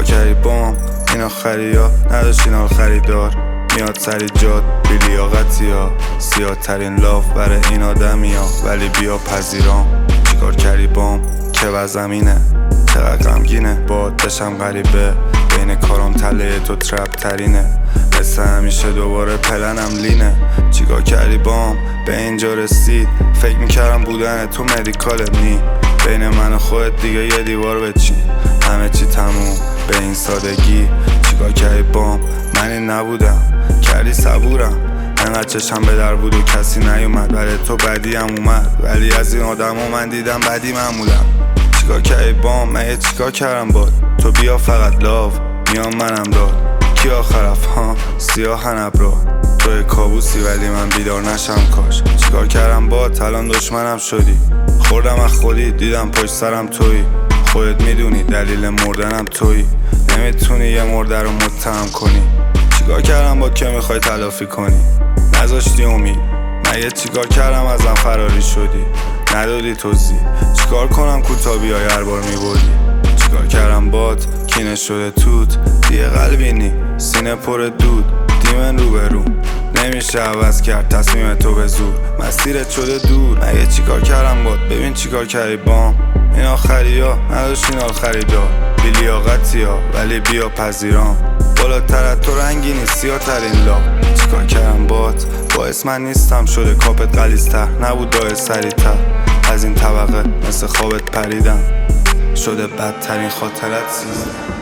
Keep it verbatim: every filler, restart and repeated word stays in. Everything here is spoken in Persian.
چیکار کردی بام این آخری ها نداشت اینا خریدار میاد سری جاد بی لیاقتی ها سیاه ترین لاف برای این آدمی ها ولی بیا پذیرام چیکار کردی بام که وزمینه چقدر غمگینه باد دشم غریبه بین کارم تله تو ترپ ترینه مثل همیشه دوباره پلنم لینه چیکار کردی بام به اینجا رسید فکر میکردم بودن تو مدیکال نی بین من و خودت دیگه یه دیوار بچین همه چی تموم به این سادگی چیکار کردی بام من این نبودم کردی صبورم انقدر چشم به در بود و کسی نیومد ولی تو بدی هم اومد ولی از این آدم ها من دیدم بدی معمولم چیکار کردی بام من چیکار کردم باد تو بیا فقط لاو میام منم داد کی آخرف ها سیاه ابرا توی کابوسی ولی من بیدار نشم کاش چیکار کردم باد الان دشمنم شدی خوردم از خودی دیدم پشت سرم تویی خودت میدونی دلیل مردنم تویی نمیتونی یه مرده رو متهم کنی چیکار کردم با که میخوای تلافی کنی نذاشتی امید مگه چیکار کردم ازم فراری شدی ندادی توضیح چیکار کنم کوتا بیای هر بار میبردی چیکار کردم بات کینه شده توت دیگه قلبی نی سینه پر دود دیمن رو به رو نمیشه عوض کرد تصمیم تو به زور مسیرت شده دور مگه چیکار کردم بات ببین چیکار کردی بام این آخری ها نداشت این خریدار بی لیاقتی ها ولی بیا پذیرام بالاتر از تو رنگی نیست سیاه ترین لا چیکار کردم بات باعث من نیستم شده کاپت غلیظ‌تر نبود دای سریع‌تر از این طبقه مثل خوابت پریدم شده بدترین خاطرت سیزم